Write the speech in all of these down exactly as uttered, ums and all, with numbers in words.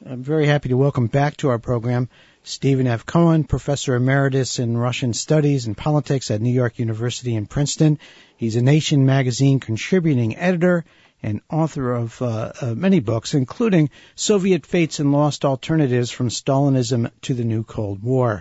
I'm very happy to welcome back to our program Stephen F. Cohen, Professor Emeritus in Russian Studies and Politics at New York University in Princeton. He's a Nation magazine contributing editor and author of uh, uh, many books, including Soviet Fates and Lost Alternatives from Stalinism to the New Cold War.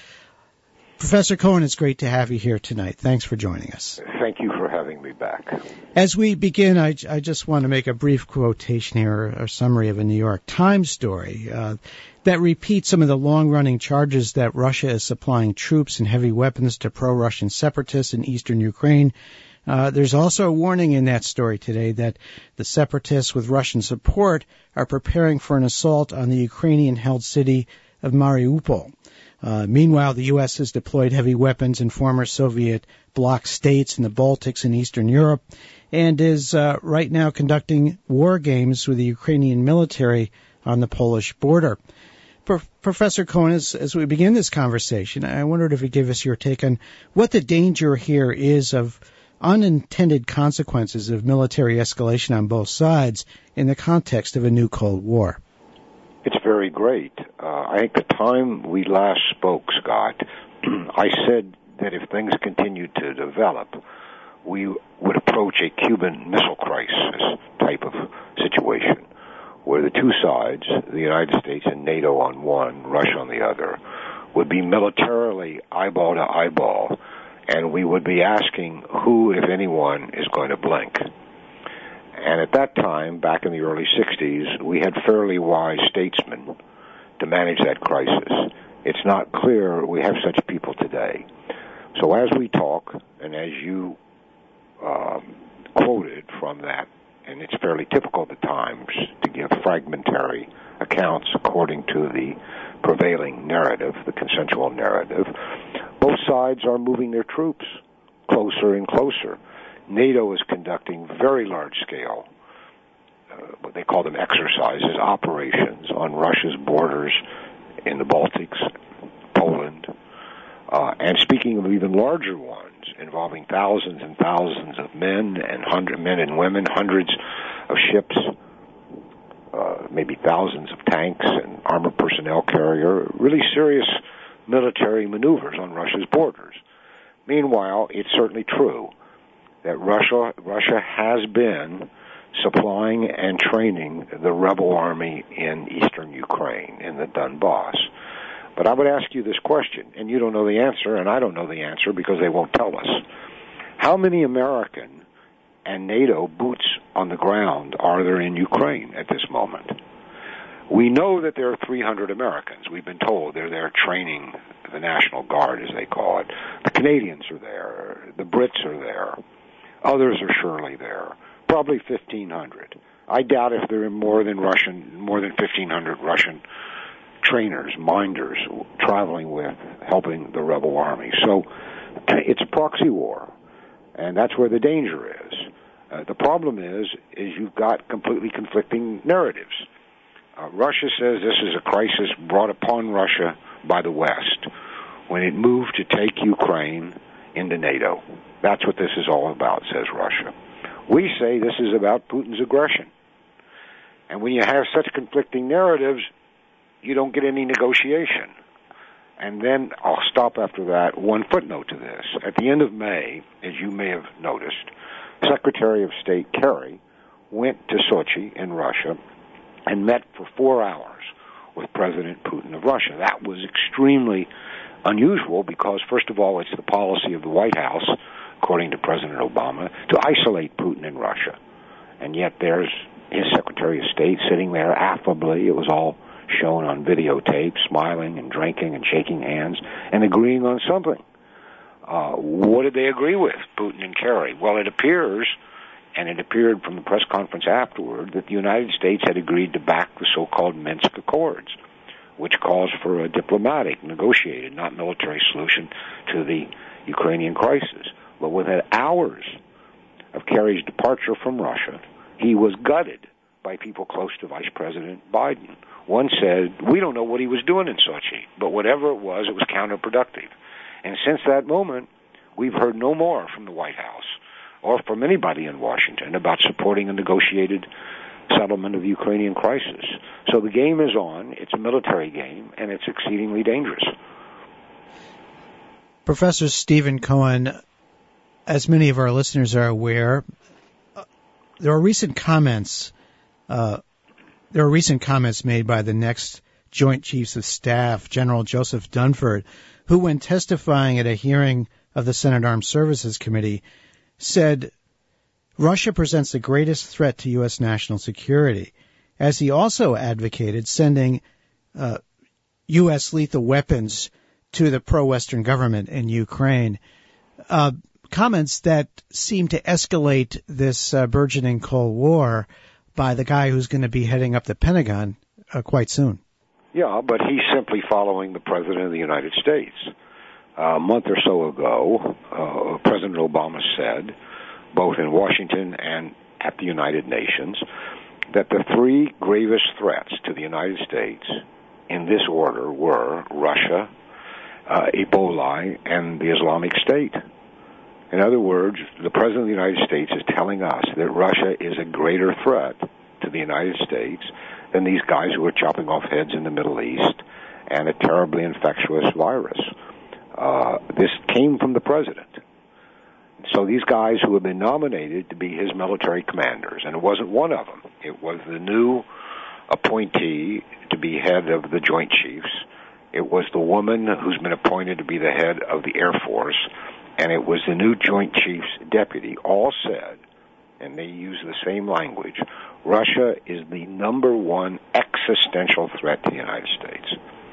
Professor Cohen, it's great to have you here tonight. Thanks for joining us. Thank you for having me back. As we begin, I, I just want to make a brief quotation here, or a summary of a New York Times story uh, that repeats some of the long-running charges that Russia is supplying troops and heavy weapons to pro-Russian separatists in eastern Ukraine. Uh, there's also a warning in that story today that the separatists with Russian support are preparing for an assault on the Ukrainian-held city of Mariupol. Uh, meanwhile, the U S has deployed heavy weapons in former Soviet bloc states in the Baltics and Eastern Europe and is uh, right now conducting war games with the Ukrainian military on the Polish border. Pro- Professor Cohen, as, as we begin this conversation, I wondered if you'd give us your take on what the danger here is of unintended consequences of military escalation on both sides in the context of a new Cold War. It's very great. Uh, I think the time we last spoke, Scott, I said that if things continued to develop, we would approach a Cuban Missile Crisis type of situation, where the two sides, the United States and NATO on one, Russia on the other, would be militarily eyeball to eyeball, and we would be asking who, if anyone, is going to blink. And at that time, back in the early sixties, we had fairly wise statesmen to manage that crisis. It's not clear we have such people today. So as we talk, and as you um, quoted from that, and it's fairly typical at times to give fragmentary accounts according to the prevailing narrative, the consensual narrative, both sides are moving their troops closer and closer. NATO is conducting very large-scale, uh, what they call them exercises, operations on Russia's borders in the Baltics, Poland, uh, and speaking of even larger ones, involving thousands and thousands of men and hundred men and women, hundreds of ships, uh, maybe thousands of tanks and armored personnel carrier, really serious military maneuvers on Russia's borders. Meanwhile, it's certainly true that Russia Russia has been supplying and training the rebel army in eastern Ukraine, in the Donbass. But I would ask you this question, and you don't know the answer, and I don't know the answer because they won't tell us. How many American and NATO boots on the ground are there in Ukraine at this moment? We know that there are three hundred Americans. We've been told they're there training the National Guard, as they call it. The Canadians are there. The Brits are there. Others are surely there. Probably fifteen hundred. I doubt if there are more than Russian, more than fifteen hundred Russian trainers, minders, traveling with, helping the rebel army. So it's a proxy war, and that's where the danger is. Uh, the problem is, is you've got completely conflicting narratives. Uh, Russia says this is a crisis brought upon Russia by the West when it moved to take Ukraine into NATO. That's what this is all about, says Russia. We say this is about Putin's aggression. And when you have such conflicting narratives, you don't get any negotiation. And then I'll stop after that. One footnote to this. At the end of May, as you may have noticed, Secretary of State Kerry went to Sochi in Russia and met for four hours with President Putin of Russia. That was extremely unusual because, first of all, it's the policy of the White House, according to President Obama, to isolate Putin in Russia. And yet there's his Secretary of State sitting there affably. It was all shown on videotape, smiling and drinking and shaking hands and agreeing on something. Uh, what did they agree with, Putin and Kerry? Well, it appears, and it appeared from the press conference afterward, that the United States had agreed to back the so-called Minsk Accords, which calls for a diplomatic, negotiated, not military solution to the Ukrainian crisis. But within hours of Kerry's departure from Russia, he was gutted by people close to Vice President Biden. One said, we don't know what he was doing in Sochi, but whatever it was, it was counterproductive. And since that moment, we've heard no more from the White House or from anybody in Washington about supporting a negotiated settlement of the Ukrainian crisis. So the game is on. It's a military game, and it's exceedingly dangerous. Professor Stephen Cohen, as many of our listeners are aware, uh, there are recent comments. Uh, there are recent comments made by the next Joint Chiefs of Staff, General Joseph Dunford, who, when testifying at a hearing of the Senate Armed Services Committee, said Russia presents the greatest threat to U S national security, as he also advocated sending uh, U S lethal weapons to the pro-Western government in Ukraine. Uh, comments that seem to escalate this uh, burgeoning Cold War by the guy who's going to be heading up the Pentagon uh, quite soon. Yeah, but he's simply following the President of the United States. Uh, a month or so ago, uh, President Obama said, both in Washington and at the United Nations, that the three gravest threats to the United States in this order were Russia, uh, Ebola, and the Islamic State. In other words, the President of the United States is telling us that Russia is a greater threat to the United States than these guys who are chopping off heads in the Middle East and a terribly infectious virus. Uh, this came from the President. So these guys who have been nominated to be his military commanders, and it wasn't one of them. It was the new appointee to be head of the Joint Chiefs. It was the woman who's been appointed to be the head of the Air Force, and it was the new Joint Chiefs deputy, all said, and they use the same language, Russia is the number one existential threat to the United States.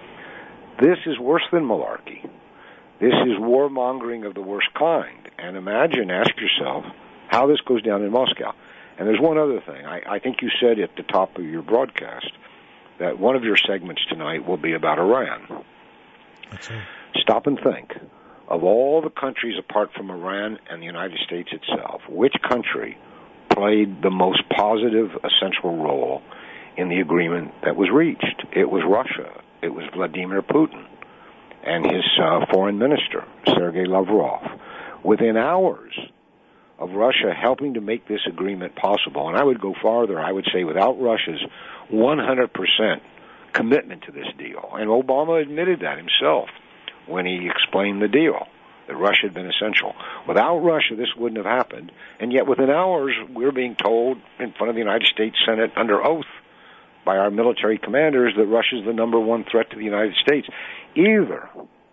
This is worse than malarkey. This is warmongering of the worst kind. And imagine, ask yourself, how this goes down in Moscow. And there's one other thing. I, I think you said at the top of your broadcast that one of your segments tonight will be about Iran. That's right. Stop and think. Of all the countries apart from Iran and the United States itself, which country played the most positive, essential role in the agreement that was reached? It was Russia. It was Vladimir Putin and his uh, foreign minister, Sergei Lavrov. Within hours of Russia helping to make this agreement possible, and I would go farther, I would say without Russia's one hundred percent commitment to this deal, and Obama admitted that himself when he explained the deal, that Russia had been essential. Without Russia, this wouldn't have happened, and yet within hours, we're being told in front of the United States Senate under oath by our military commanders that Russia is the number one threat to the United States. Either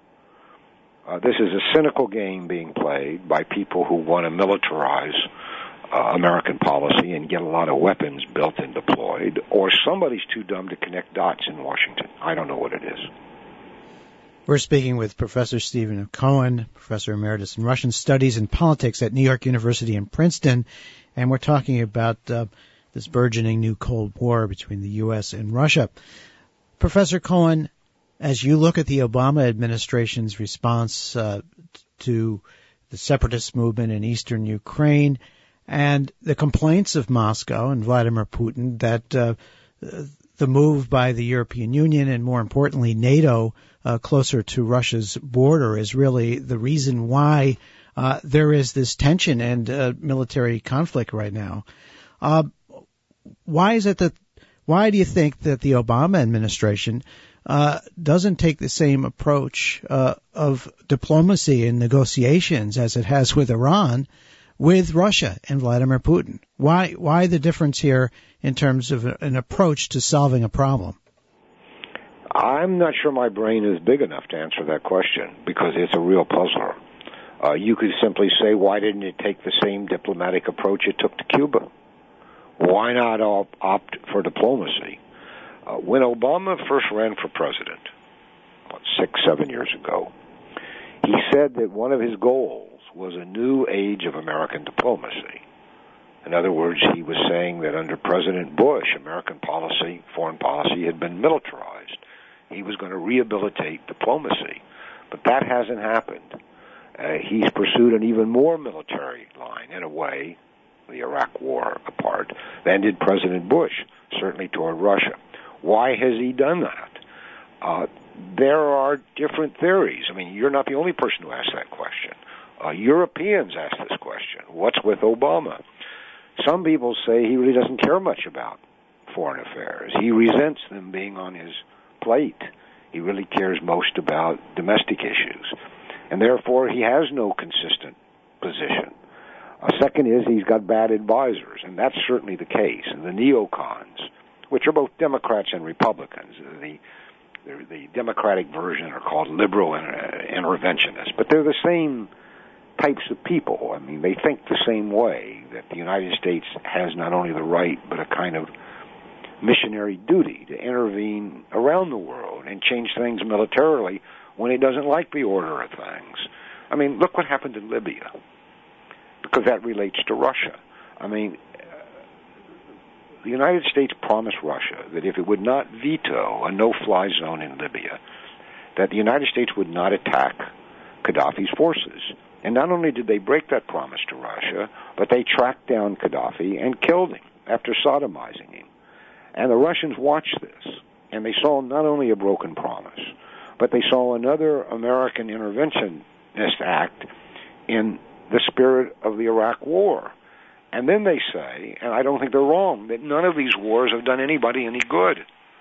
uh, this is a cynical game being played by people who want to militarize uh, American policy and get a lot of weapons built and deployed, or somebody's too dumb to connect dots in Washington. I don't know what it is. We're speaking with Professor Stephen Cohen, Professor Emeritus in Russian Studies and Politics at New York University in Princeton, and we're talking about uh, this burgeoning new Cold War between the U S and Russia. Professor Cohen, as you look at the Obama administration's response uh, to the separatist movement in eastern Ukraine and the complaints of Moscow and Vladimir Putin that uh, the move by the European Union and, more importantly, NATO uh, closer to Russia's border is really the reason why uh, there is this tension and uh, military conflict right now. Uh, why is it that? Why do you think that the Obama administration uh, doesn't take the same approach uh, of diplomacy and negotiations as it has with Iran, with Russia and Vladimir Putin? Why? Why the difference here in terms of an approach to solving a problem? I'm not sure my brain is big enough to answer that question because it's a real puzzler. Uh, you could simply say, why didn't it take the same diplomatic approach it took to Cuba? Why not opt for diplomacy? Uh, when Obama first ran for president, what, six, seven years ago, he said that one of his goals was a new age of American diplomacy. In other words, he was saying that under President Bush, American policy, foreign policy, had been militarized. He was going to rehabilitate diplomacy. But that hasn't happened. Uh, he's pursued an even more military line, in a way, the Iraq War apart, than did President Bush, certainly toward Russia. Why has he done that? Uh, there are different theories. I mean, you're not the only person who asked that question. Uh, Europeans ask this question. What's with Obama? Some people say he really doesn't care much about foreign affairs. He resents them being on his plate. He really cares most about domestic issues. And therefore, he has no consistent position. A second is he's got bad advisors, and that's certainly the case. And the neocons, which are both Democrats and Republicans, the the Democratic version are called liberal interventionists, but they're the same types of people. I mean, they think the same way, that the United States has not only the right, but a kind of missionary duty to intervene around the world and change things militarily when it doesn't like the order of things. I mean, look what happened in Libya, because that relates to Russia. I mean, the United States promised Russia that if it would not veto a no-fly zone in Libya, that the United States would not attack Gaddafi's forces. And not only did they break that promise to Russia, but they tracked down Gaddafi and killed him after sodomizing him. And the Russians watched this, and they saw not only a broken promise, but they saw another American interventionist act in the spirit of the Iraq War. And then they say, and I don't think they're wrong, that none of these wars have done anybody any good.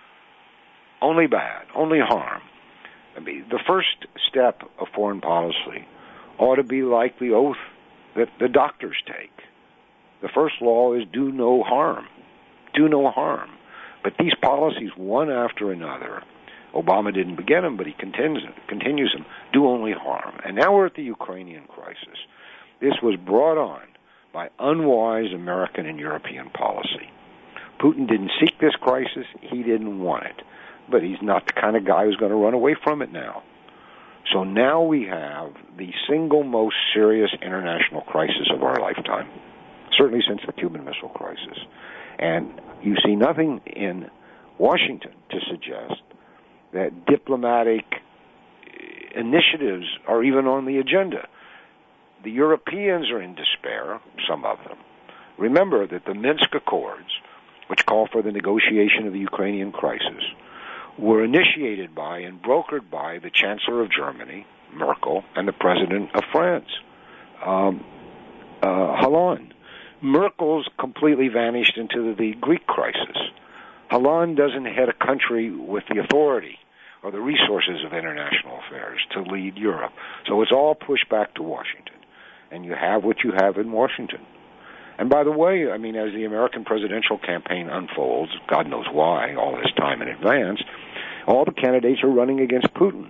Only bad, only harm. I mean, the first step of foreign policy ought to be like the oath that the doctors take. The first law is do no harm. Do no harm. But these policies, one after another, Obama didn't begin them, but he continues, continues them, do only harm. And now we're at the Ukrainian crisis. This was brought on by unwise American and European policy. Putin didn't seek this crisis. He didn't want it. But he's not the kind of guy who's going to run away from it now. So now we have the single most serious international crisis of our lifetime, certainly since the Cuban Missile Crisis. And you see nothing in Washington to suggest that diplomatic initiatives are even on the agenda. The Europeans are in despair, some of them. Remember that the Minsk Accords, which call for the negotiation of the Ukrainian crisis, were initiated by and brokered by the Chancellor of Germany, Merkel, and the President of France, um, uh, Hollande. Merkel's completely vanished into the Greek crisis. Hollande doesn't head a country with the authority or the resources of international affairs to lead Europe. So it's all pushed back to Washington. And you have what you have in Washington. And by the way, I mean, as the American presidential campaign unfolds, God knows why, all this time in advance, all the candidates are running against Putin.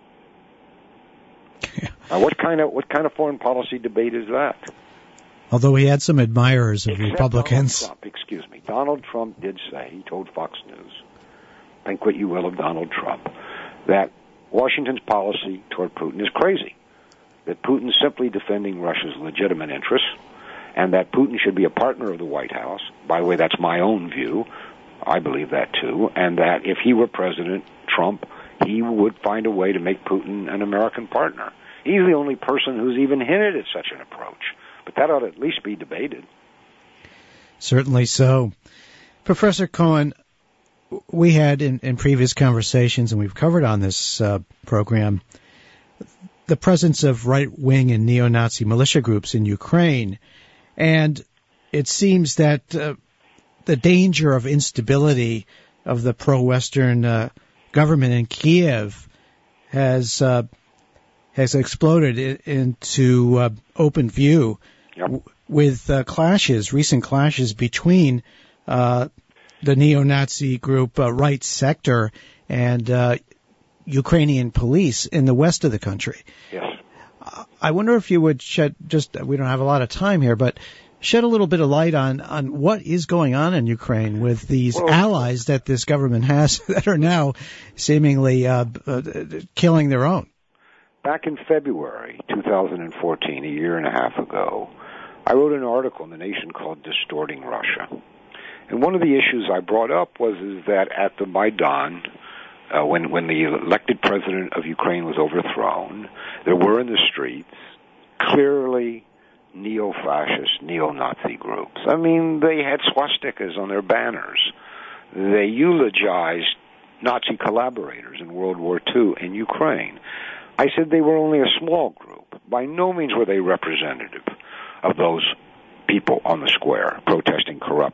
Yeah. Now, what kind of what kind of foreign policy debate is that? Although he had some admirers of Except Republicans. Donald Trump, excuse me. Donald Trump did say, he told Fox News, think what you will of Donald Trump, that Washington's policy toward Putin is crazy, that Putin's simply defending Russia's legitimate interests, and that Putin should be a partner of the White House. By the way, that's my own view. I believe that, too. And that if he were President Trump, he would find a way to make Putin an American partner. He's the only person who's even hinted at such an approach. But that ought to at least be debated. Certainly so. Professor Cohen, we had in, in previous conversations, and we've covered on this uh, program, the presence of right-wing and neo-Nazi militia groups in Ukraine. And it seems that uh, the danger of instability of the pro-Western uh, government in Kiev has uh, has exploded I- into uh, open view yep. w- with uh, clashes, recent clashes between uh, the neo-Nazi group uh, Right Sector and uh, Ukrainian police in the west of the country. Yes. I wonder if you would shed, just, we don't have a lot of time here, but shed a little bit of light on, on what is going on in Ukraine with these well, allies that this government has that are now seemingly uh, uh, killing their own. Back in February two thousand fourteen, a year and a half ago, I wrote an article in The Nation called Distorting Russia. And one of the issues I brought up was is that at the Maidan, Uh, when, when the elected president of Ukraine was overthrown, there were in the streets clearly neo-fascist, neo-Nazi groups. I mean, they had swastikas on their banners. They eulogized Nazi collaborators in World War Two in Ukraine. I said they were only a small group. By no means were they representative of those people on the square protesting corruption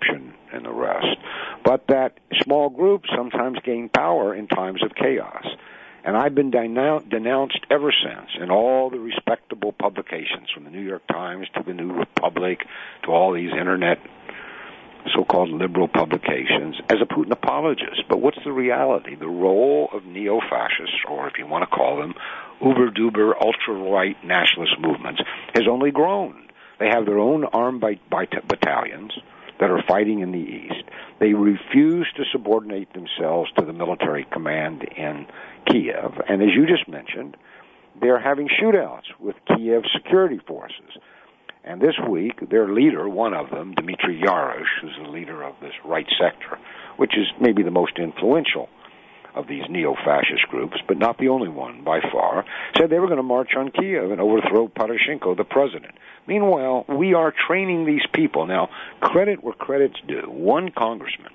and the rest, but that small groups sometimes gain power in times of chaos. And I've been denou- denounced ever since in all the respectable publications, from the New York Times to the New Republic to all these internet so-called liberal publications, as a Putin apologist. But what's the reality? The role of neo-fascists, or if you want to call them uber-duber, ultra-right nationalist movements, has only grown. They have their own armed by, by t- battalions that are fighting in the East. They refuse to subordinate themselves to the military command in Kiev. And as you just mentioned, they're having shootouts with Kiev security forces. And this week, their leader, one of them, Dmitry Yarosh, who's the leader of this right sector, which is maybe the most influential of these neo-fascist groups, but not the only one by far, said they were going to march on Kiev and overthrow Poroshenko, the president. Meanwhile, we are training these people. Now, credit where credit's due. One congressman,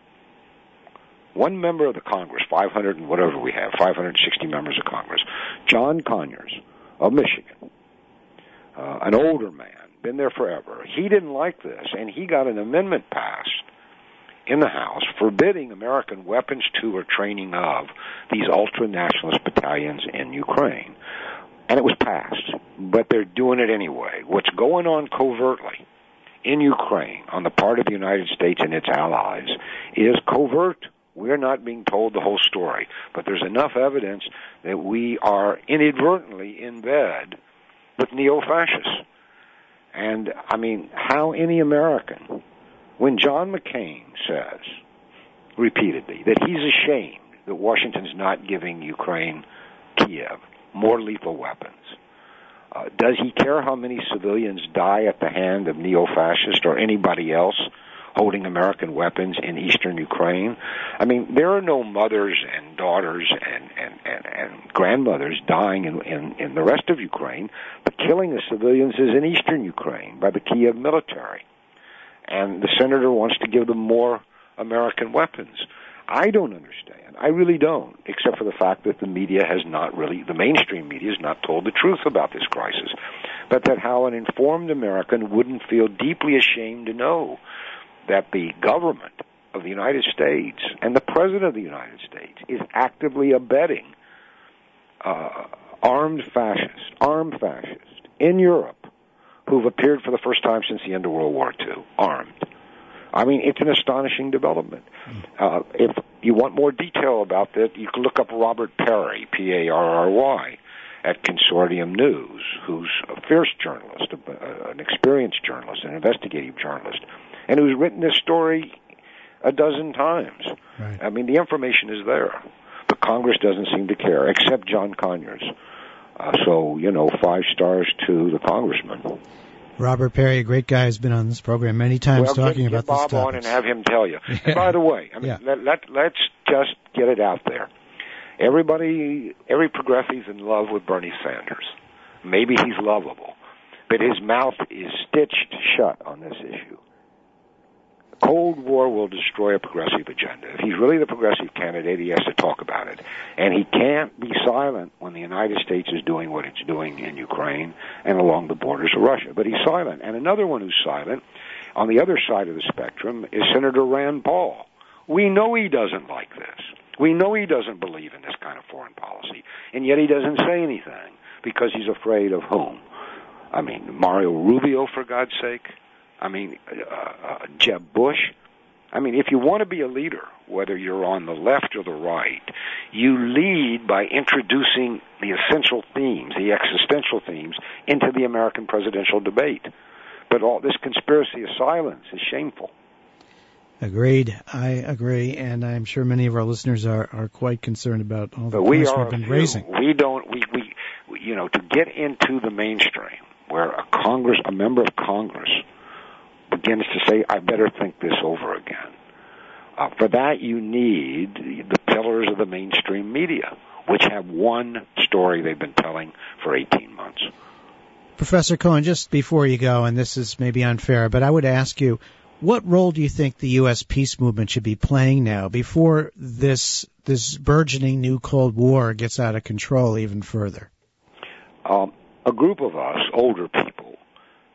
one member of the Congress, five hundred and whatever we have, five hundred sixty members of Congress, John Conyers of Michigan, uh, an older man, been there forever. He didn't like this, and he got an amendment passed in the House forbidding American weapons to or training of these ultra-nationalist battalions in Ukraine. And it was passed, but they're doing it anyway. What's going on covertly in Ukraine on the part of the United States and its allies is covert. We're not being told the whole story, but there's enough evidence that we are inadvertently in bed with neo-fascists. And, I mean, how any American, when John McCain says repeatedly that he's ashamed that Washington's not giving Ukraine, Kiev, more lethal weapons, uh, does he care how many civilians die at the hand of neo-fascists or anybody else holding American weapons in eastern Ukraine? I mean, there are no mothers and daughters and, and, and, and grandmothers dying in, in, in the rest of Ukraine. The killing of civilians is in eastern Ukraine by the Kiev military. And the senator wants to give them more American weapons. I don't understand. I really don't, except for the fact that the media has not really, the mainstream media has not told the truth about this crisis. But that how an informed American wouldn't feel deeply ashamed to know that the government of the United States and the President of the United States is actively abetting uh, armed fascists, armed fascists in Europe who've appeared for the first time since the end of World War Two, armed. I mean, it's an astonishing development. Uh, if you want more detail about that, you can look up Robert Parry, P A R R Y, at Consortium News, who's a fierce journalist, a, an experienced journalist, an investigative journalist, and who's written this story a dozen times. Right. I mean, the information is there, but Congress doesn't seem to care, except John Conyers. Uh, so, you know, five stars to the congressman. Robert Parry, a great guy, has been on this program many times well, talking get, about get Bob this topic. on and have him tell you. Yeah. And by the way, I mean, yeah. let, let, let's just get it out there. Everybody, every progressive is in love with Bernie Sanders. Maybe he's lovable, but his mouth is stitched shut on this issue. Cold War will destroy a progressive agenda. If he's really the progressive candidate, he has to talk about it. And he can't be silent when the United States is doing what it's doing in Ukraine and along the borders of Russia. But he's silent. And another one who's silent on the other side of the spectrum is Senator Rand Paul. We know he doesn't like this. We know he doesn't believe in this kind of foreign policy. And yet he doesn't say anything because he's afraid of whom? I mean, Mario Rubio, for God's sake. I mean, uh, uh, Jeb Bush. I mean, if you want to be a leader, whether you're on the left or the right, you lead by introducing the essential themes, the existential themes, into the American presidential debate. But all this conspiracy of silence is shameful. Agreed. I agree, and I'm sure many of our listeners are, are quite concerned about all the but we points are we've been few. raising. We don't, we, we, we, you know, to get into the mainstream, where a Congress, a member of Congress, begins to say, I better think this over again. Uh, for that, you need the pillars of the mainstream media, which have one story they've been telling for eighteen months. Professor Cohen, just before you go, and this is maybe unfair, but I would ask you, what role do you think the U S peace movement should be playing now before this this burgeoning new Cold War gets out of control even further? Um, a group of us, older people,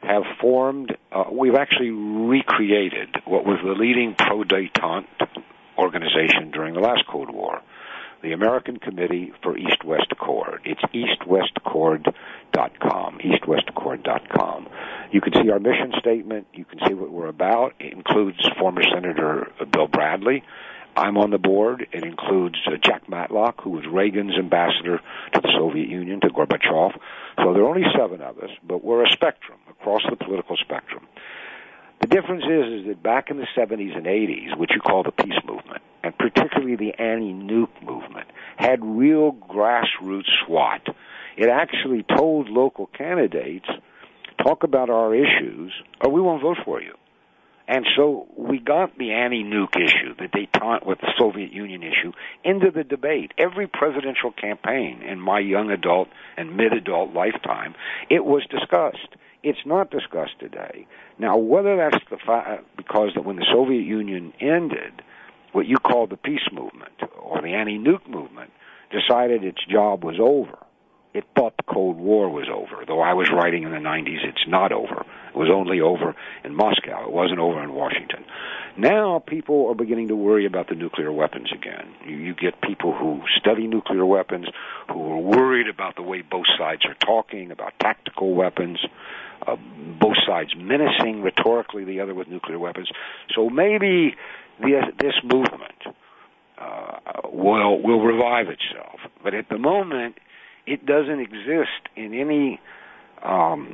have formed, uh, we've actually recreated what was the leading pro-détente organization during the last Cold War, the American Committee for East-West Accord. It's east west accord dot com, east west accord dot com. You can see our mission statement. You can see what we're about. It includes former Senator Bill Bradley. I'm on the board. It includes uh, Jack Matlock, who was Reagan's ambassador to the Soviet Union, to Gorbachev. So there are only seven of us, but we're a spectrum, across the political spectrum. The difference is, is that back in the seventies and eighties, what you call the peace movement, and particularly the anti-nuke movement, had real grassroots SWAT. It actually told local candidates, talk about our issues, or we won't vote for you. And so we got the anti-nuke issue, the détente with the Soviet Union issue, into the debate. Every presidential campaign in my young adult and mid-adult lifetime, it was discussed. It's not discussed today. Now, whether that's the fa- because that when the Soviet Union ended, what you call the peace movement or the anti-nuke movement decided its job was over. It thought the Cold War was over. Though I was writing in the nineties, it's not over. It was only over in Moscow. It wasn't over in Washington. Now people are beginning to worry about the nuclear weapons again. You, you get people who study nuclear weapons who are worried about the way both sides are talking about tactical weapons, uh, both sides menacing rhetorically the other with nuclear weapons. So maybe this, this movement uh, will will revive itself. But at the moment, it doesn't exist in any um,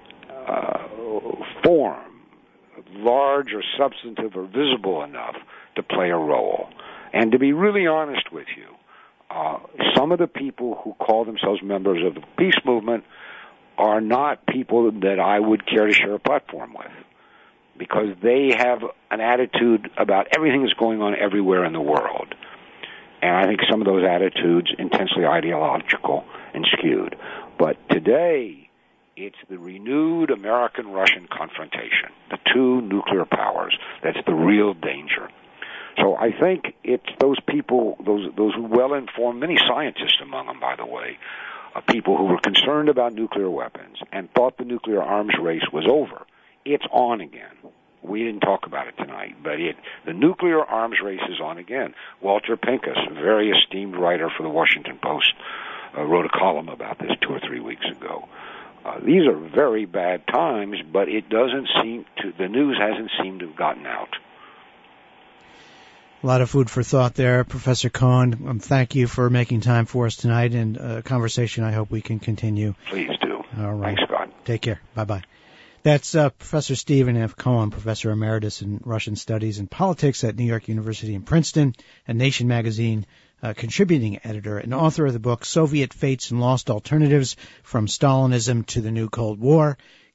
uh, form, large or substantive or visible enough to play a role. And to be really honest with you, uh, some of the people who call themselves members of the peace movement are not people that I would care to share a platform with, because they have an attitude about everything that's going on everywhere in the world. And I think some of those attitudes intensely ideological and skewed. But today, it's the renewed American-Russian confrontation, the two nuclear powers, that's the real danger. So I think it's those people, those those well-informed, many scientists among them, by the way, uh, people who were concerned about nuclear weapons and thought the nuclear arms race was over. It's on again. We didn't talk about it tonight, but it, the nuclear arms race is on again. Walter Pincus, a very esteemed writer for the Washington Post, uh, wrote a column about this two or three weeks ago. Uh, these are very bad times, but it doesn't seem to, the news hasn't seemed to have gotten out. A lot of food for thought there, Professor Cohen. Um, thank you for making time for us tonight, and a conversation I hope we can continue. Please do. All right. Thanks, Scott. Take care. Bye-bye. That's uh, Professor Stephen F. Cohen, Professor Emeritus in Russian Studies and Politics at New York University in Princeton, a Nation magazine uh, contributing editor and author of the book Soviet Fates and Lost Alternatives, From Stalinism to the New Cold War.